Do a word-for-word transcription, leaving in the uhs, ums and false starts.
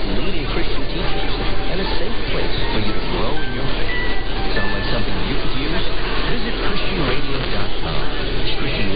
leading Christian teachers and a safe place for you to grow in your faith. Sound like something you could use? Visit Christian Radio dot com. Christian